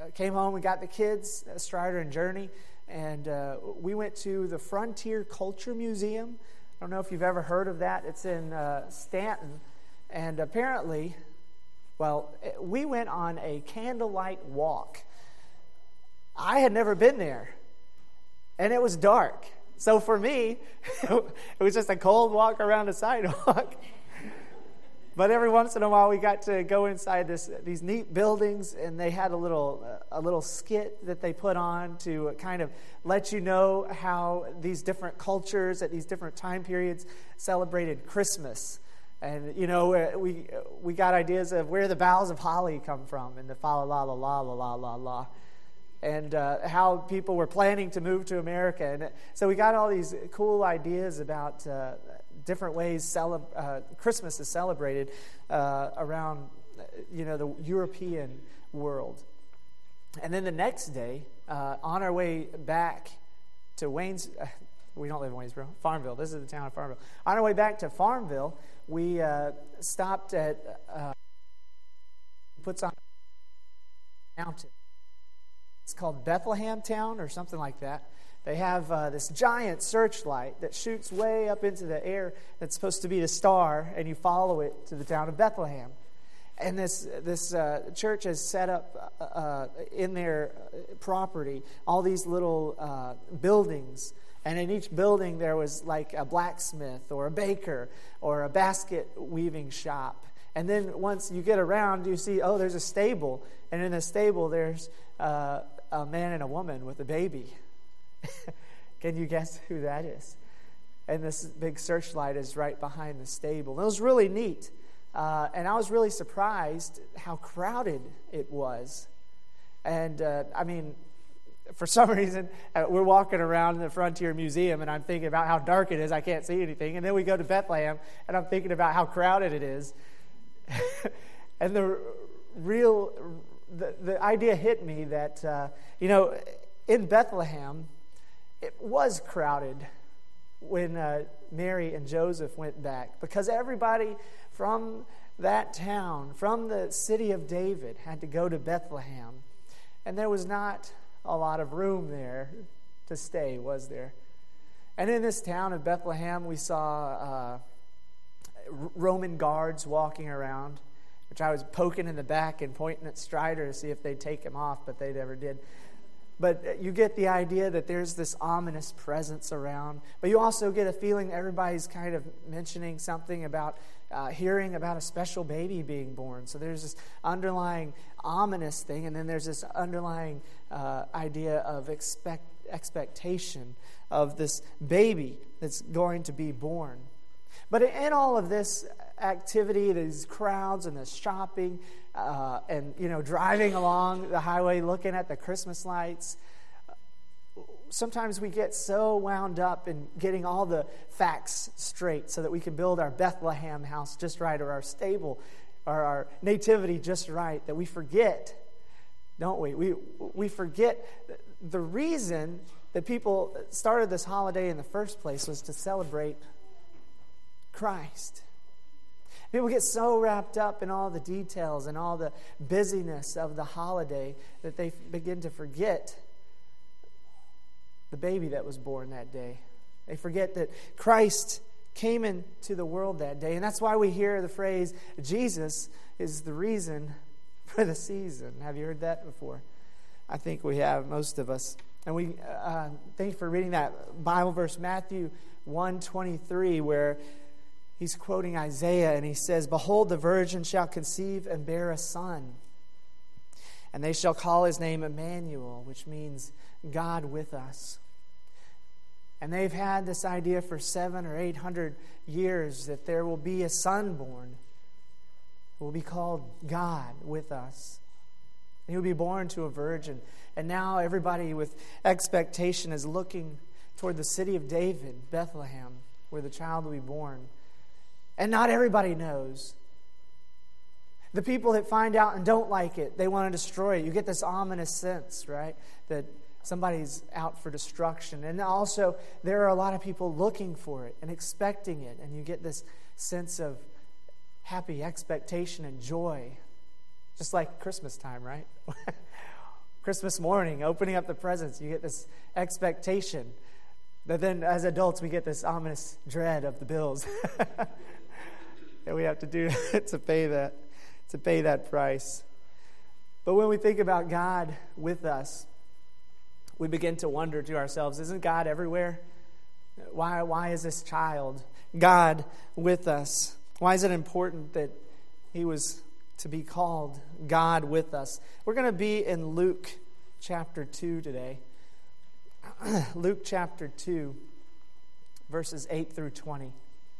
came home, we got the kids, Strider and Journey, and we went to the Frontier Culture Museum. I don't know if you've ever heard of that. It's in Stanton. And apparently, we went on a candlelight walk. I had never been there, and it was dark. So for me, it was just a cold walk around the sidewalk. But every once in a while, we got to go inside these neat buildings, and they had a little skit that they put on to kind of let you know how these different cultures at these different time periods celebrated Christmas. And, we got ideas of where the boughs of holly come from, and the fa la la la la la la la, and how people were planning to move to America. And so we got all these cool ideas about different ways Christmas is celebrated around, the European world. And then the next day, on our way back to we don't live in Waynesboro, Farmville. This is the town of Farmville. On our way back to Farmville, we stopped at puts on a mountain. It's called Bethlehem Town or something like that. They have this giant searchlight that shoots way up into the air that's supposed to be the star, and you follow it to the town of Bethlehem. And this church has set up in their property all these little buildings. And in each building there was like a blacksmith or a baker or a basket weaving shop. And then once you get around, you see, there's a stable. And in the stable there's a man and a woman with a baby. Can you guess who that is? And this big searchlight is right behind the stable. And it was really neat. And I was really surprised how crowded it was. And, for some reason, we're walking around the Frontier Museum, and I'm thinking about how dark it is. I can't see anything. And then we go to Bethlehem, and I'm thinking about how crowded it is. And the idea hit me that, in Bethlehem, it was crowded when Mary and Joseph went back, because everybody from that town, from the city of David, had to go to Bethlehem. And there was not a lot of room there to stay, was there? And in this town of Bethlehem, we saw Roman guards walking around, which I was poking in the back and pointing at Strider to see if they'd take him off, but they never did. But you get the idea that there's this ominous presence around. But you also get a feeling everybody's kind of mentioning something about hearing about a special baby being born. So there's this underlying ominous thing, and then there's this underlying idea of expectation of this baby that's going to be born. But in all of this activity, these crowds and this shopping, and driving along the highway looking at the Christmas lights, sometimes we get so wound up in getting all the facts straight so that we can build our Bethlehem house just right, or our stable or our nativity just right, that we forget, don't we? We forget the reason that people started this holiday in the first place was to celebrate Christ. People get so wrapped up in all the details and all the busyness of the holiday that they begin to forget the baby that was born that day. They forget that Christ came into the world that day. And that's why we hear the phrase, Jesus is the reason for the season. Have you heard that before? I think we have, most of us. And we thank you for reading that Bible verse, Matthew 1:23, where he's quoting Isaiah, and he says, "Behold, the virgin shall conceive and bear a son, and they shall call his name Emmanuel," which means God with us. And they've had this idea for 700 or 800 years that there will be a son born who will be called God with us. And he will be born to a virgin. And now everybody with expectation is looking toward the city of David, Bethlehem, where the child will be born. And not everybody knows. The people that find out and don't like it, they want to destroy it. You get this ominous sense, right? That somebody's out for destruction. And also, there are a lot of people looking for it and expecting it. And you get this sense of happy expectation and joy. Just like Christmas time, right? Christmas morning, opening up the presents, you get this expectation. But then as adults, we get this ominous dread of the bills that we have to do to pay that price. But when we think about God with us, we begin to wonder to ourselves, isn't God everywhere? Why is this child, God, with us? Why is it important that he was to be called God with us? We're going to be in Luke chapter 2 today. Luke chapter 2, verses 8 through 20.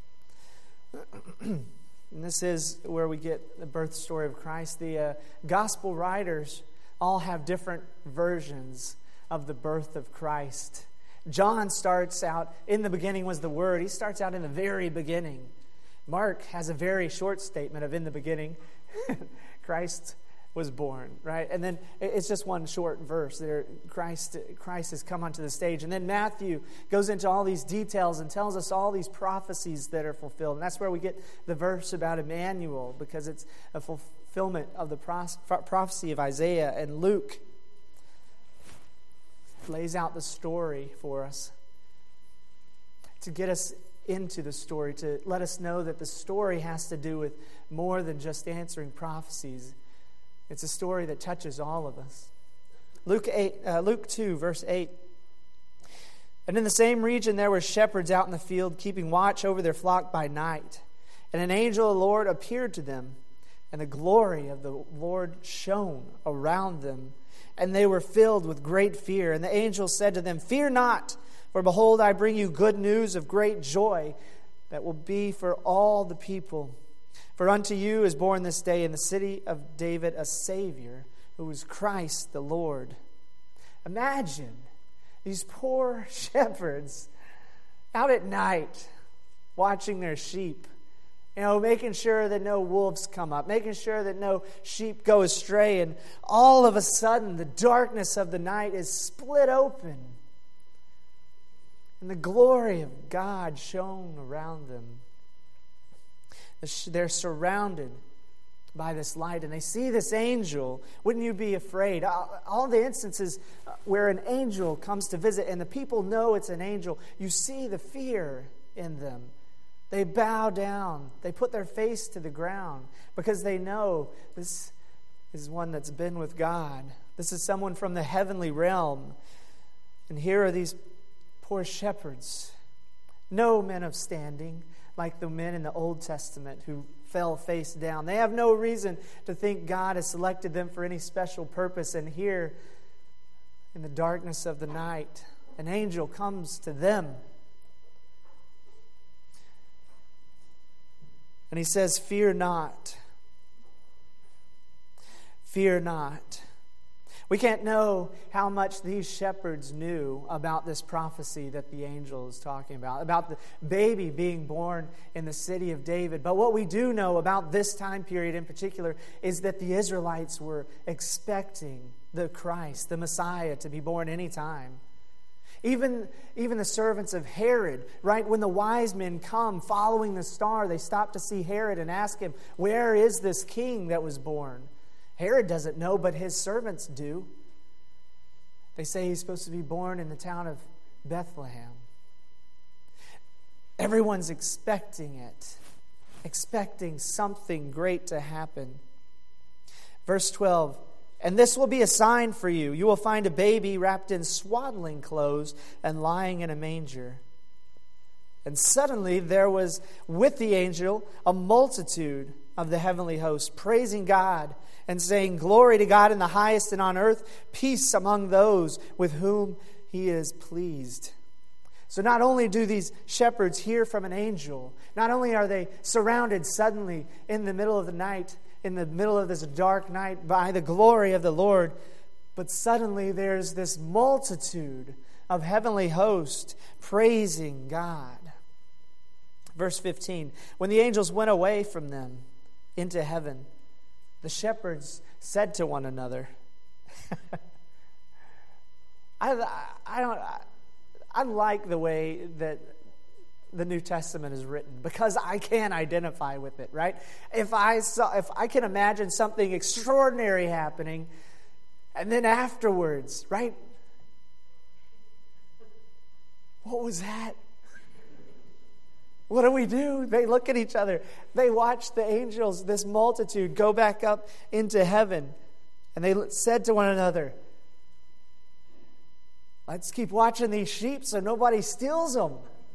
And this is where we get the birth story of Christ. The gospel writers all have different versions of the birth of Christ. John starts out, in the beginning was the Word. He starts out in the very beginning. Mark has a very short statement of in the beginning, Christ was born, right? And then it's just one short verse there. Christ has come onto the stage. And then Matthew goes into all these details and tells us all these prophecies that are fulfilled. And that's where we get the verse about Emmanuel, because it's a fulfillment of the prophecy of Isaiah. And Luke lays out the story for us to get us into the story, to let us know that the story has to do with more than just answering prophecies. It's a story that touches all of us. Luke 2, verse 8. And in the same region there were shepherds out in the field, keeping watch over their flock by night. And an angel of the Lord appeared to them, and the glory of the Lord shone around them. And they were filled with great fear. And the angel said to them, "Fear not, for behold, I bring you good news of great joy that will be for all the people. For unto you is born this day in the city of David a Savior, who is Christ the Lord." Imagine these poor shepherds out at night watching their sheep, making sure that no wolves come up, making sure that no sheep go astray, and all of a sudden the darkness of the night is split open, and the glory of God shone around them. They're surrounded by this light, and they see this angel. Wouldn't you be afraid? All the instances where an angel comes to visit and the people know it's an angel, you see the fear in them. They bow down. They put their face to the ground because they know this is one that's been with God. This is someone from the heavenly realm. And here are these poor shepherds, no men of standing, like the men in the Old Testament who fell face down. They have no reason to think God has selected them for any special purpose. And here, in the darkness of the night, an angel comes to them. And he says, "Fear not. Fear not." We can't know how much these shepherds knew about this prophecy that the angel is talking about the baby being born in the city of David. But what we do know about this time period in particular is that the Israelites were expecting the Christ, the Messiah, to be born anytime. Even the servants of Herod, right? When the wise men come following the star, they stop to see Herod and ask him, "Where is this king that was born?" Herod doesn't know, but his servants do. They say he's supposed to be born in the town of Bethlehem. Everyone's expecting it, expecting something great to happen. Verse 12, "And this will be a sign for you. You will find a baby wrapped in swaddling clothes and lying in a manger." And suddenly there was with the angel a multitude of the heavenly host, praising God and saying, "Glory to God in the highest, and on earth peace among those with whom he is pleased." So not only do these shepherds hear from an angel, not only are they surrounded suddenly in the middle of the night, in the middle of this dark night by the glory of the Lord, but suddenly there's this multitude of heavenly hosts praising God. Verse 15, "When the angels went away from them into heaven, the shepherds said to one another," I like the way that the New Testament is written because I can identify with it, right? If I can imagine something extraordinary happening, And then afterwards, right? What was that? What do? They look at each other. They watch the angels, this multitude, go back up into heaven. And they said to one another, let's keep watching these sheep so nobody steals them.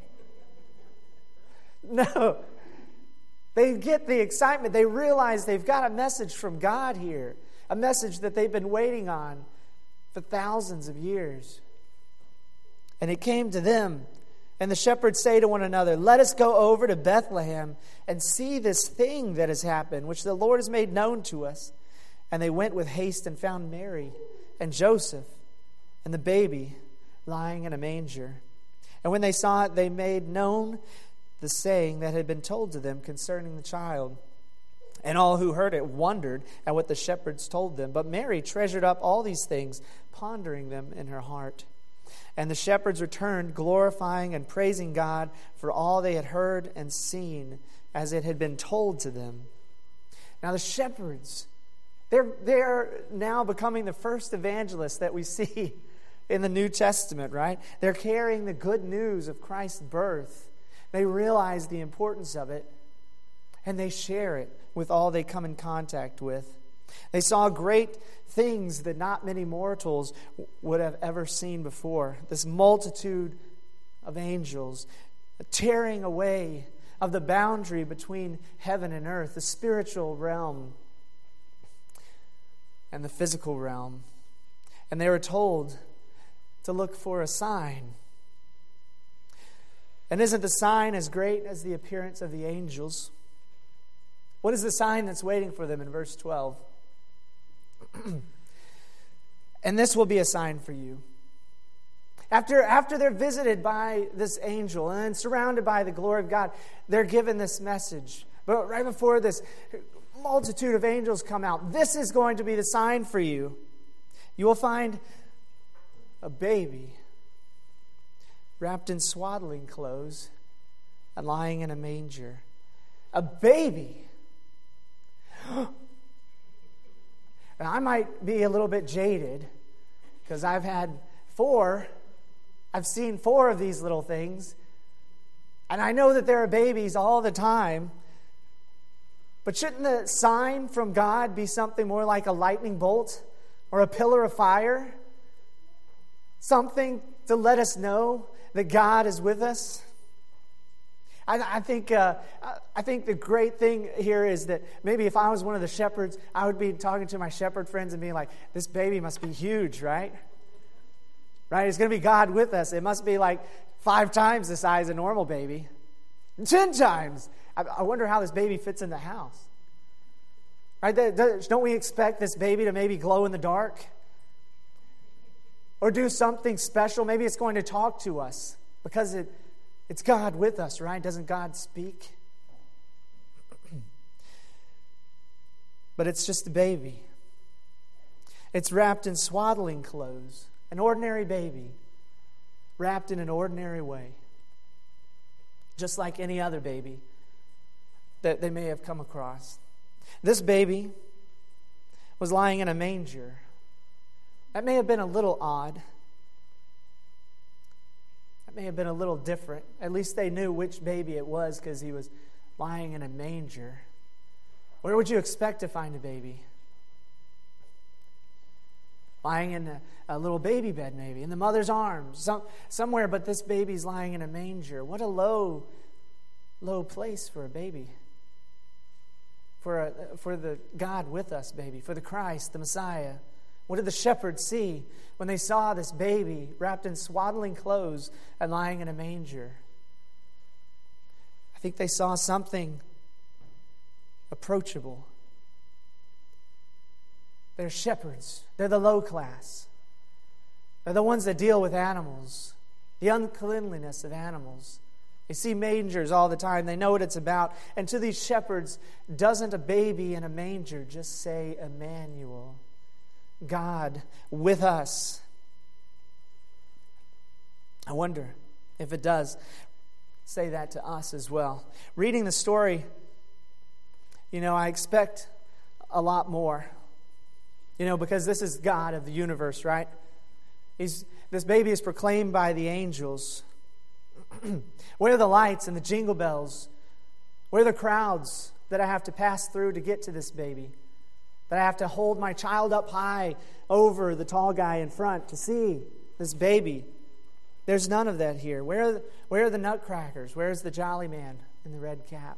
No. They get the excitement. They realize they've got a message from God here. A message that they've been waiting on for thousands of years. And it came to them. And the shepherds say to one another, let us go over to Bethlehem and see this thing that has happened, which the Lord has made known to us. And they went with haste and found Mary and Joseph and the baby lying in a manger. And when they saw it, they made known the saying that had been told to them concerning the child. And all who heard it wondered at what the shepherds told them. But Mary treasured up all these things, pondering them in her heart. And the shepherds returned, glorifying and praising God for all they had heard and seen, as it had been told to them. Now the shepherds, they're now becoming the first evangelists that we see in the New Testament, right? They're carrying the good news of Christ's birth. They realize the importance of it, and they share it with all they come in contact with. They saw great things that not many mortals would have ever seen before. This multitude of angels tearing away of the boundary between heaven and earth, the spiritual realm and the physical realm. And they were told to look for a sign. And isn't the sign as great as the appearance of the angels? What is the sign that's waiting for them in verse 12? And this will be a sign for you. After they're visited by this angel and then surrounded by the glory of God, they're given this message. But right before this multitude of angels come out, this is going to be the sign for you. You will find a baby wrapped in swaddling clothes and lying in a manger. A baby. And I might be a little bit jaded because I've seen 4 of these little things. And I know that there are babies all the time. But shouldn't the sign from God be something more like a lightning bolt or a pillar of fire? Something to let us know that God is with us? I think the great thing here is that maybe if I was one of the shepherds, I would be talking to my shepherd friends and being like, this baby must be huge, right? Right? It's going to be God with us. It must be like 5 times the size of a normal baby. 10 times. I wonder how this baby fits in the house. Right? Don't we expect this baby to maybe glow in the dark? Or do something special? Maybe it's going to talk to us because it's God with us, right? Doesn't God speak? But it's just a baby. It's wrapped in swaddling clothes. An ordinary baby wrapped in an ordinary way. Just like any other baby that they may have come across. This baby was lying in a manger. That may have been a little odd. That may have been a little different. At least they knew which baby it was because he was lying in a manger. Where would you expect to find a baby? Lying in a little baby bed maybe, in the mother's arms, somewhere, but this baby's lying in a manger. What a low place for a baby. For the God with us baby, for the Christ, the Messiah. What did the shepherds see when they saw this baby wrapped in swaddling clothes and lying in a manger? I think they saw something approachable. They're shepherds. They're the low class. They're the ones that deal with animals, the uncleanliness of animals. They see mangers all the time. They know what it's about. And to these shepherds, doesn't a baby in a manger just say Emmanuel? God with us. I wonder if it does say that to us as well. Reading the story, I expect a lot more. because this is God of the universe, right? This baby is proclaimed by the angels. Where are the lights and the jingle bells? Where are the crowds that I have to pass through to get to this baby? That I have to hold my child up high over the tall guy in front to see this baby? There's none of that here. Where are the nutcrackers? Where's the jolly man in the red cap?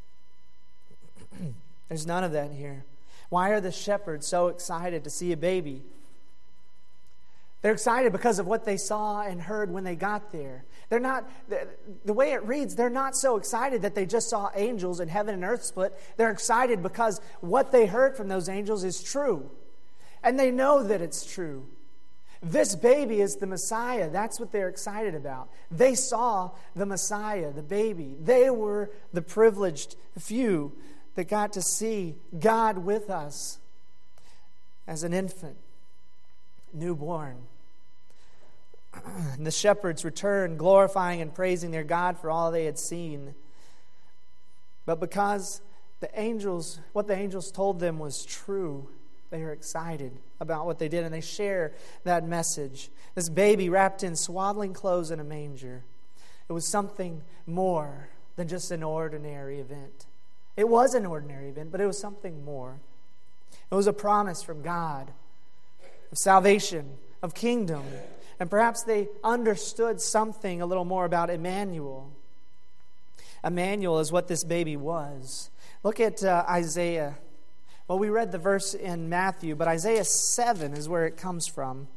There's none of that here. Why are the shepherds so excited to see a baby? They're excited because of what they saw and heard when they got there. They're not, the way it reads, they're not so excited that they just saw angels and heaven and earth split. They're excited because what they heard from those angels is true. And they know that it's true. This baby is the Messiah. That's what they're excited about. They saw the Messiah, the baby. They were the privileged few that got to see God with us as an infant, newborn. And the shepherds returned, glorifying and praising their God for all they had seen. But because what the angels told them was true, they are excited about what they did, and they share that message. This baby wrapped in swaddling clothes in a manger. It was something more than just an ordinary event. It was an ordinary event, but it was something more. It was a promise from God of salvation, of kingdom. And perhaps they understood something a little more about Emmanuel. Emmanuel is what this baby was. Look at Isaiah. Well, we read the verse in Matthew, but Isaiah 7 is where it comes from.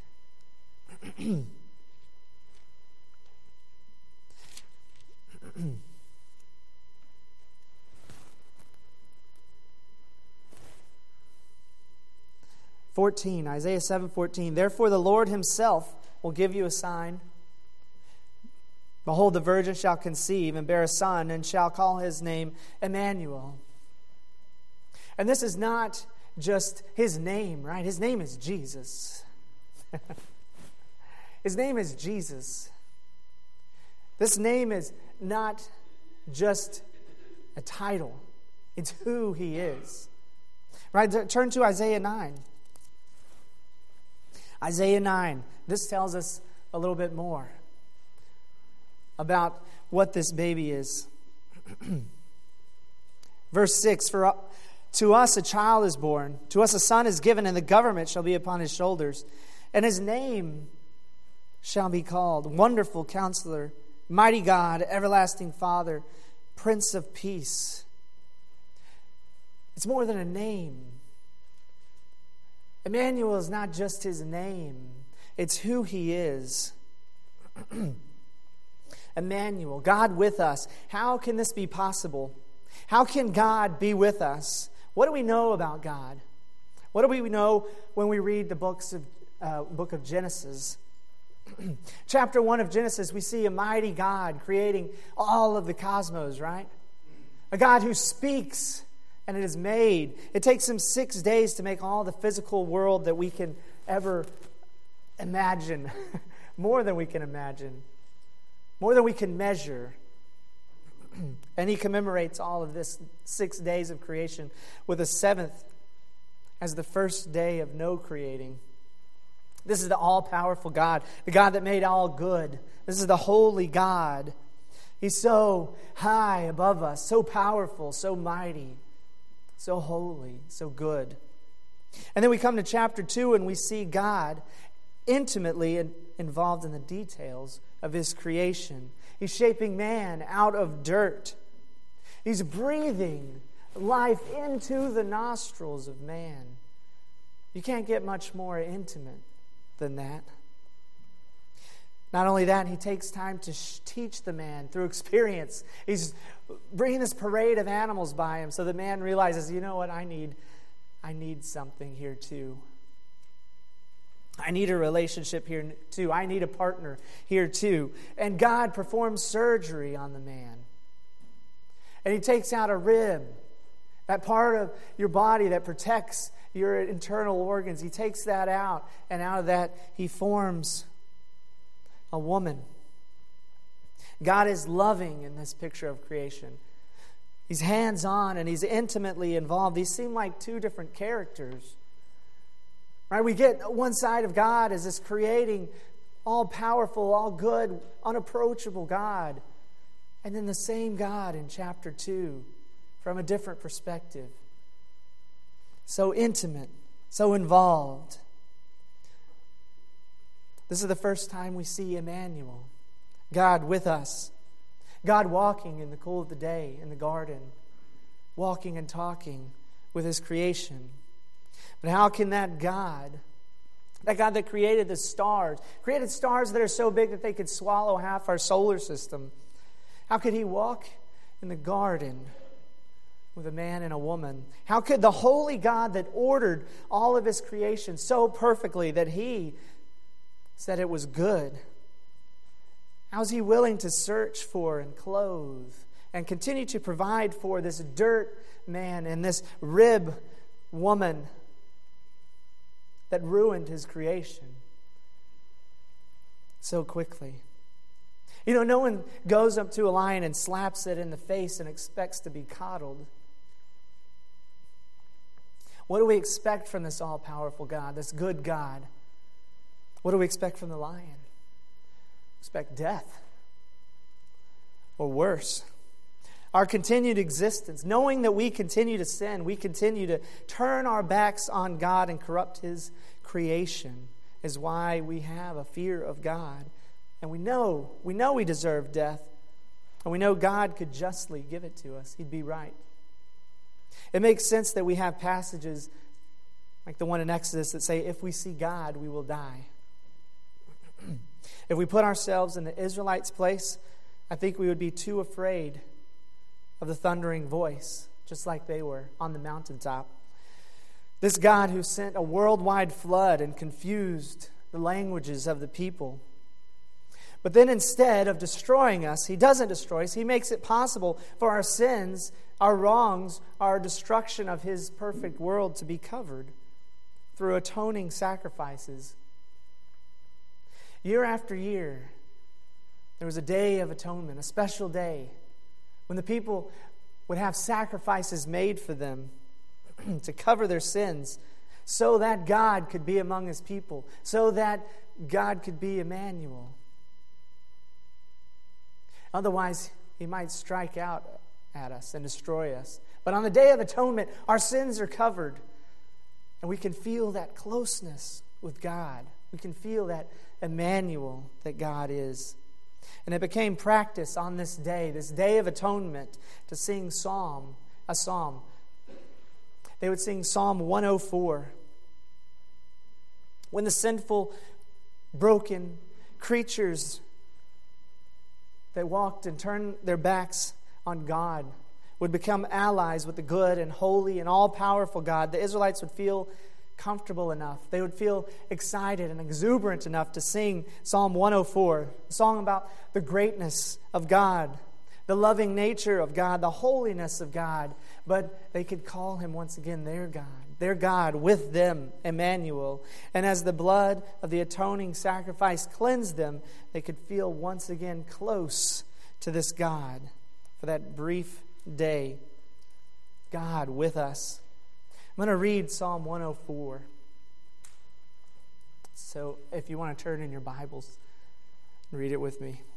Isaiah 7:14. Therefore the Lord himself will give you a sign. Behold, the virgin shall conceive and bear a son, and shall call his name Emmanuel. And this is not just his name, right? His name is Jesus. His name is Jesus. This name is not just a title. It's who he is. Right? Turn to Isaiah 9. Isaiah 9. This tells us a little bit more about what this baby is. Verse 6, For to us a child is born, to us a son is given, and the government shall be upon his shoulders. And his name shall be called Wonderful Counselor, Mighty God, Everlasting Father, Prince of Peace. It's more than a name. Emmanuel is not just his name. It's who he is. Emmanuel, God with us. How can this be possible? How can God be with us? What do we know about God? What do we know when we read the book of Genesis? Chapter 1 of Genesis, we see a mighty God creating all of the cosmos, right? A God who speaks and it is made. It takes him 6 days to make all the physical world that we can ever imagine. More than we can imagine. More than we can measure. And he commemorates all of this 6 days of creation with a seventh as the first day of no creating. This is the all-powerful God, the God that made all good. This is the holy God. He's so high above us, so powerful, so mighty, so holy, so good. And then we come to chapter 2 and we see God intimately involved in the details of his creation. He's shaping man out of dirt. He's breathing life into the nostrils of man. You can't get much more intimate than that. Not only that, he takes time to teach the man through experience. He's bringing this parade of animals by him so the man realizes, you know what, I need something here too. I need a relationship here too. I need a partner here too. And God performs surgery on the man. And he takes out a rib, that part of your body that protects your internal organs. He takes that out, and out of that he forms a woman. God is loving in this picture of creation. He's hands-on and he's intimately involved. These seem like two different characters. Right? We get one side of God as this creating, all-powerful, all-good, unapproachable God. And then the same God in chapter 2 from a different perspective. So intimate, so involved. This is the first time we see Emmanuel, God with us. God walking in the cool of the day in the garden, walking and talking with His creation. But how can that God that created the stars, created stars that are so big that they could swallow half our solar system, how could He walk in the garden with a man and a woman? How could the holy God that ordered all of His creation so perfectly that He said it was good, how is He willing to search for and clothe and continue to provide for this dirt man and this rib woman that ruined His creation so quickly? You know, no one goes up to a lion and slaps it in the face and expects to be coddled. What do we expect from this all-powerful God, this good God? What do we expect from the lion? Expect death. Or worse. Our continued existence, knowing that we continue to sin, we continue to turn our backs on God and corrupt His creation, is why we have a fear of God. And we know we deserve death. And we know God could justly give it to us. He'd be right. It makes sense that we have passages like the one in Exodus that say, if we see God, we will die. If we put ourselves in the Israelites' place, I think we would be too afraid of the thundering voice, just like they were on the mountaintop. This God who sent a worldwide flood and confused the languages of the people. But then instead of destroying us, He doesn't destroy us. He makes it possible for our sins, our wrongs, our destruction of His perfect world to be covered through atoning sacrifices. Year after year, there was a day of atonement, a special day, when the people would have sacrifices made for them to cover their sins so that God could be among His people, so that God could be Emmanuel. Otherwise, He might strike out at us and destroy us. But on the Day of Atonement, our sins are covered. And we can feel that closeness with God. We can feel that Emmanuel that God is. And it became practice on this Day of Atonement, to sing a psalm. They would sing Psalm 104. When the sinful, broken creatures that walked and turned their backs on God would become allies with the good and holy and all-powerful God, the Israelites would feel comfortable enough. They would feel excited and exuberant enough to sing Psalm 104, a song about the greatness of God, the loving nature of God, the holiness of God. But they could call Him once again their God with them, Emmanuel. And as the blood of the atoning sacrifice cleansed them, they could feel once again close to this God for that brief day. God with us. I'm going to read Psalm 104. So if you want to turn in your Bibles, read it with me.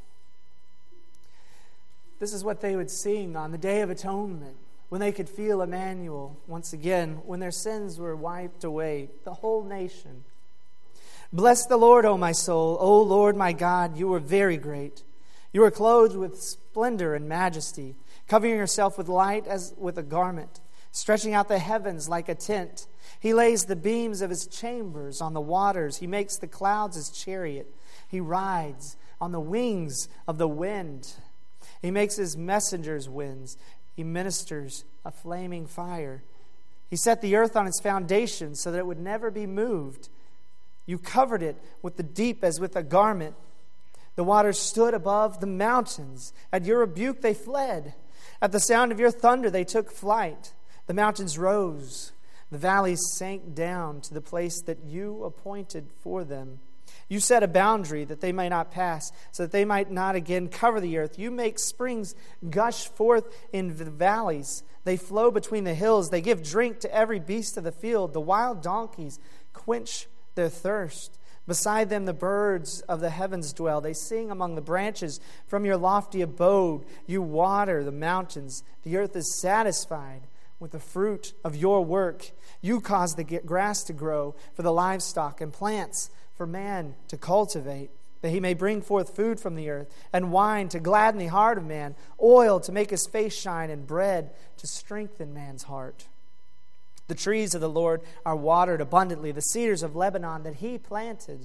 This is what they would sing on the Day of Atonement, when they could feel Emmanuel once again, when their sins were wiped away, the whole nation. Bless the Lord, O my soul. O Lord my God, you are very great. You are clothed with splendor and majesty, covering yourself with light as with a garment, stretching out the heavens like a tent. He lays the beams of His chambers on the waters. He makes the clouds His chariot. He rides on the wings of the wind. He makes His messengers winds. He ministers a flaming fire. He set the earth on its foundation so that it would never be moved. You covered it with the deep as with a garment. The waters stood above the mountains. At your rebuke they fled. At the sound of your thunder they took flight. The mountains rose. The valleys sank down to the place that you appointed for them. You set a boundary that they might not pass, so that they might not again cover the earth. You make springs gush forth in the valleys. They flow between the hills. They give drink to every beast of the field. The wild donkeys quench their thirst. Beside them the birds of the heavens dwell. They sing among the branches. From your lofty abode you water the mountains. The earth is satisfied with the fruit of your work. You cause the grass to grow for the livestock and plants for man to cultivate, that he may bring forth food from the earth, and wine to gladden the heart of man, oil to make his face shine, and bread to strengthen man's heart. The trees of the Lord are watered abundantly, the cedars of Lebanon that he planted.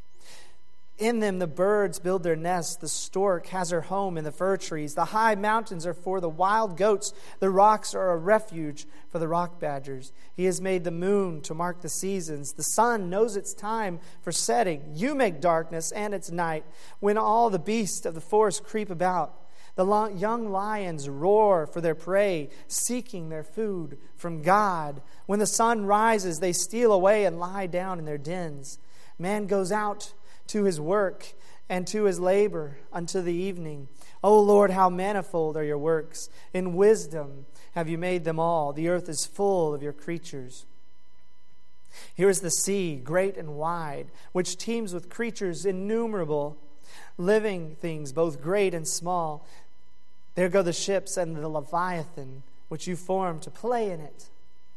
In them the birds build their nests. The stork has her home in the fir trees. The high mountains are for the wild goats. The rocks are a refuge for the rock badgers. He has made the moon to mark the seasons. The sun knows its time for setting. You make darkness and its night, when all the beasts of the forest creep about. The young lions roar for their prey, seeking their food from God. When the sun rises, they steal away and lie down in their dens. Man goes out to his work and to his labor until the evening. O Lord, how manifold are your works. In wisdom have you made them all. The earth is full of your creatures. Here is the sea, great and wide, which teems with creatures innumerable, living things, both great and small. There go the ships and the Leviathan, which you formed to play in it.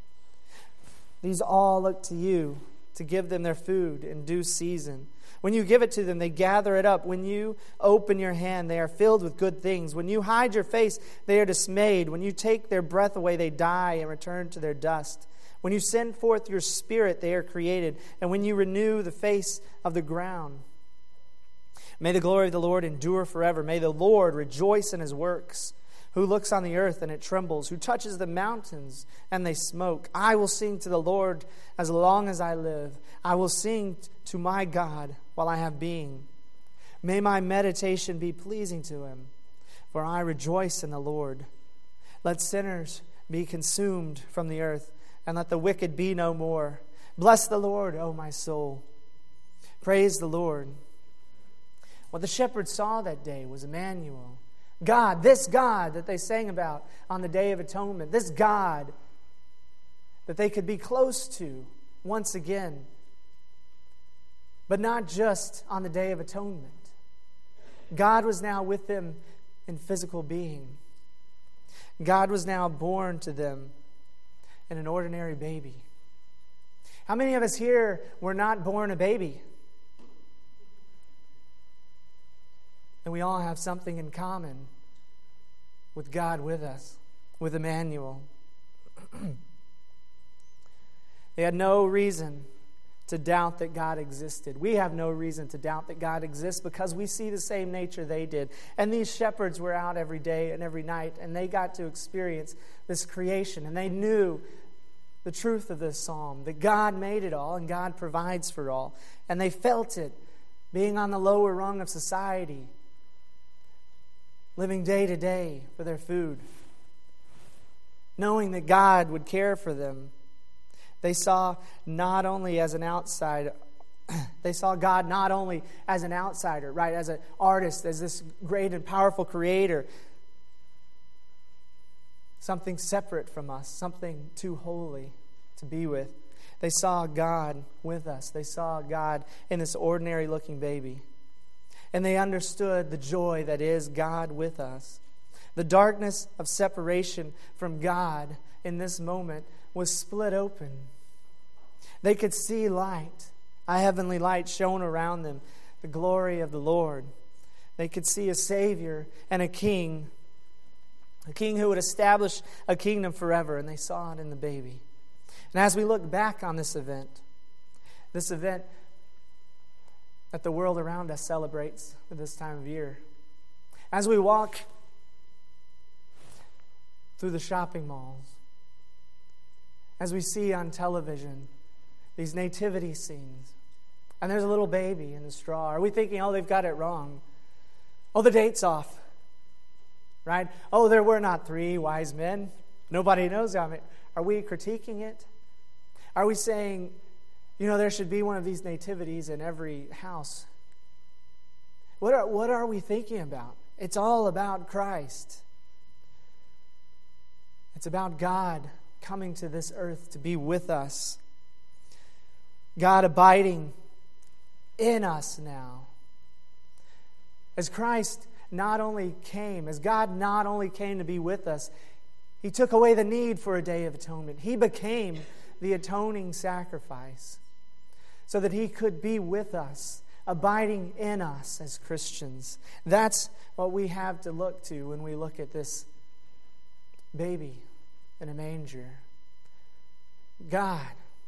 These all look to you to give them their food in due season. When you give it to them, they gather it up. When you open your hand, they are filled with good things. When you hide your face, they are dismayed. When you take their breath away, they die and return to their dust. When you send forth your spirit, they are created. And when you renew the face of the ground, may the glory of the Lord endure forever. May the Lord rejoice in his works. Who looks on the earth and it trembles, who touches the mountains and they smoke. I will sing to the Lord as long as I live. I will sing to my God while I have being. May my meditation be pleasing to him, for I rejoice in the Lord. Let sinners be consumed from the earth, and let the wicked be no more. Bless the Lord, O my soul. Praise the Lord. What the shepherds saw that day was Emmanuel. God, this God that they sang about on the Day of Atonement, this God that they could be close to once again, but not just on the Day of Atonement. God was now with them in physical being. God was now born to them in an ordinary baby. How many of us here were not born a baby? And we all have something in common with God with us, with Emmanuel. They had no reason to doubt that God existed. We have no reason to doubt that God exists because we see the same nature they did. And these shepherds were out every day and every night, and they got to experience this creation. And they knew the truth of this psalm, that God made it all and God provides for all. And they felt it, being on the lower rung of society, living day to day for their food, knowing that God would care for them. They saw not only as an outsider, they saw God not only as an outsider, right, as an artist, as this great and powerful creator, something separate from us, something too holy to be with. They saw God with us. They saw God in this ordinary looking baby. And they understood the joy that is God with us. The darkness of separation from God in this moment was split open. They could see light, a heavenly light shone around them, the glory of the Lord. They could see a Savior and a King who would establish a kingdom forever, and they saw it in the baby. And as we look back on this event that the world around us celebrates at this time of year, as we walk through the shopping malls, as we see on television these nativity scenes, and there's a little baby in the straw, are we thinking, oh, they've got it wrong? Oh, the date's off, right? Oh, there were not 3 wise men. Nobody knows. I mean, are we critiquing it? Are we saying, there should be one of these nativities in every house? What are we thinking about? It's all about Christ. It's about God coming to this earth to be with us. God abiding in us now. As Christ not only came, as God not only came to be with us, He took away the need for a day of atonement. He became the atoning sacrifice so that He could be with us, abiding in us as Christians. That's what we have to look to when we look at this baby in a manger. God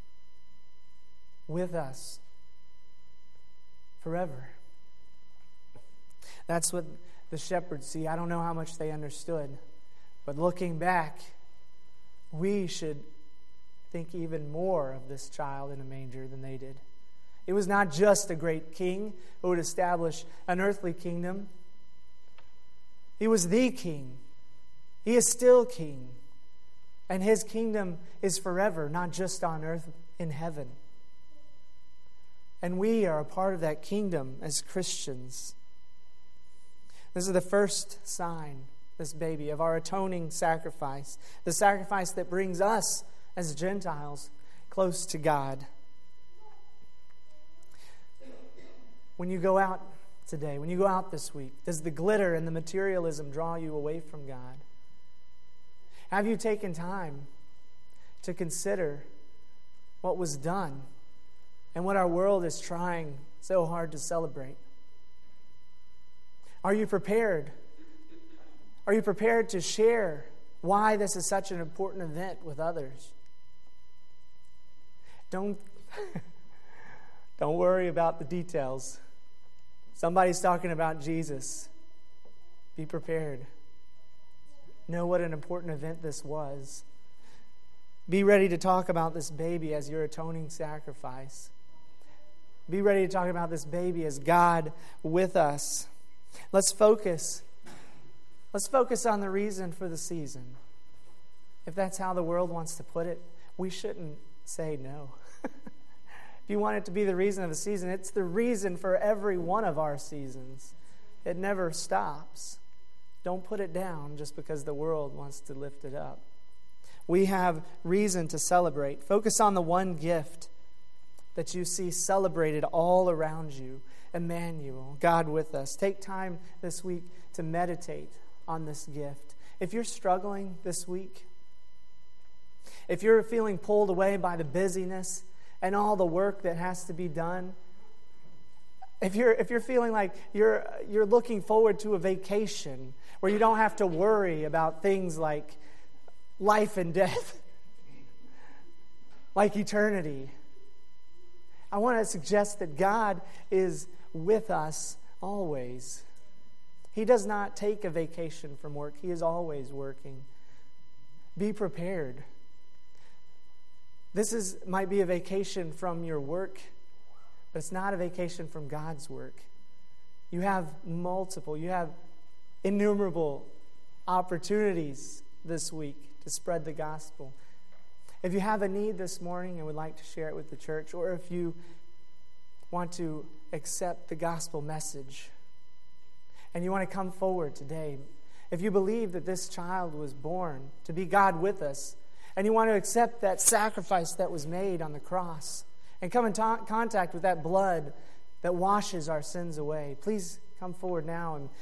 with us forever. That's what the shepherds see. I don't know how much they understood, but looking back, we should think even more of this child in a manger than they did. It was not just a great king who would establish an earthly kingdom. He was the king. He is still king. And His kingdom is forever, not just on earth, in heaven. And we are a part of that kingdom as Christians. This is the first sign, this baby, of our atoning sacrifice. The sacrifice that brings us as Gentiles close to God. When you go out today, when you go out this week, does the glitter and the materialism draw you away from God? Have you taken time to consider what was done and what our world is trying so hard to celebrate? Are you prepared? Are you prepared to share why this is such an important event with others? Don't worry about the details. Somebody's talking about Jesus. Be prepared. Know what an important event this was. Be ready to talk about this baby as your atoning sacrifice. Be ready to talk about this baby as God with us. Let's focus on the reason for the season. If that's how the world wants to put it, we shouldn't say no. If you want it to be the reason of the season, it's the reason for every one of our seasons. It never stops. Don't put it down just because the world wants to lift it up. We have reason to celebrate. Focus on the one gift that you see celebrated all around you. Emmanuel, God with us. Take time this week to meditate on this gift. If you're struggling this week, if you're feeling pulled away by the busyness and all the work that has to be done, if you're feeling like you're looking forward to a vacation where you don't have to worry about things like life and death, like eternity, I want to suggest that God is with us always. He does not take a vacation from work. He is always working. Be prepared. This might be a vacation from your work, but it's not a vacation from God's work. You have innumerable opportunities this week to spread the gospel. If you have a need this morning and would like to share it with the church, or if you want to accept the gospel message and you want to come forward today, if you believe that this child was born to be God with us, and you want to accept that sacrifice that was made on the cross and come in contact with that blood that washes our sins away, please come forward now and